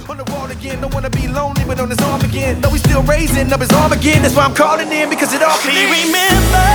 on the wall again. Don't wanna be lonely, but on his arm again. No, he's still raising up his arm again. That's why I'm calling in, because it all can remember.